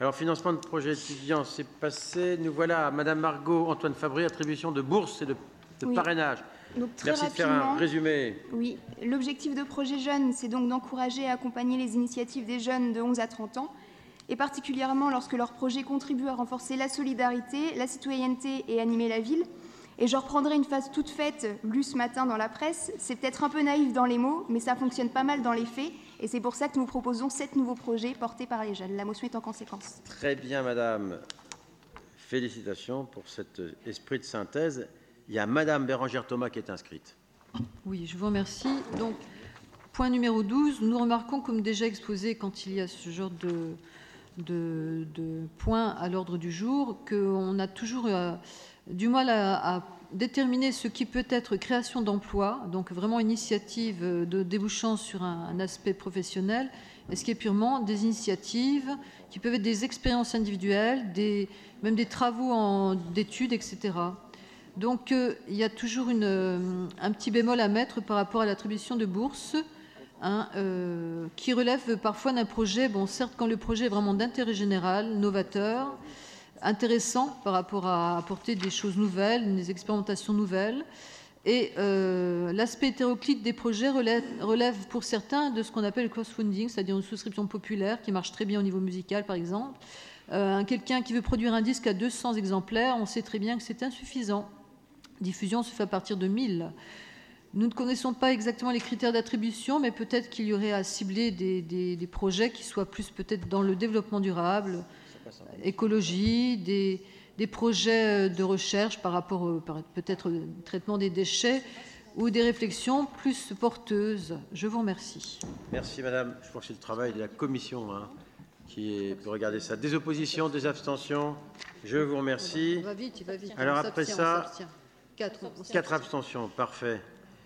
Alors, financement de projets étudiants, c'est passé. Nous voilà à Madame Margot Antoine Fabry, attribution de bourses et de Oui. parrainage. Donc, très Merci de faire un rapidement, résumé. Oui, l'objectif de Projet Jeunes, c'est donc d'encourager et accompagner les initiatives des jeunes de 11 à 30 ans, et particulièrement lorsque leurs projets contribuent à renforcer la solidarité, la citoyenneté et animer la ville. Et je reprendrai une phrase toute faite, lue ce matin dans la presse. C'est peut-être un peu naïf dans les mots, mais ça fonctionne pas mal dans les faits. Et c'est pour ça que nous proposons 7 nouveaux projets portés par les jeunes. La motion est en conséquence. Très bien, madame. Félicitations pour cet esprit de synthèse. Il y a madame Bérangère Thomas qui est inscrite. Oui, je vous remercie. Donc, point numéro 12, nous remarquons, comme déjà exposé quand il y a ce genre de points à l'ordre du jour, qu'on a toujours du mal à déterminer ce qui peut être création d'emplois, donc vraiment initiative de débouchant sur un aspect professionnel, et ce qui est purement des initiatives qui peuvent être des expériences individuelles, même des travaux d'études, etc. Donc, il y a toujours un petit bémol à mettre par rapport à l'attribution de bourses, qui relève parfois d'un projet, bon, certes, quand le projet est vraiment d'intérêt général, novateur, intéressant par rapport à apporter des choses nouvelles, des expérimentations nouvelles. Et l'aspect hétéroclite des projets relève pour certains de ce qu'on appelle le cross-funding, c'est-à-dire une souscription populaire qui marche très bien au niveau musical, par exemple. Quelqu'un qui veut produire un disque à 200 exemplaires, on sait très bien que c'est insuffisant. Diffusion se fait à partir de 1000. Nous ne connaissons pas exactement les critères d'attribution, mais peut-être qu'il y aurait à cibler des projets qui soient plus peut-être dans le développement durable, écologie, des projets de recherche par rapport peut-être au traitement des déchets ou des réflexions plus porteuses. Je vous remercie. Merci, madame. Je pense que c'est le travail de la commission qui peut regarder ça. Des oppositions, des abstentions. Je vous remercie. Il va vite, il va vite. Alors après ça, 4 4 abstentions. Parfait.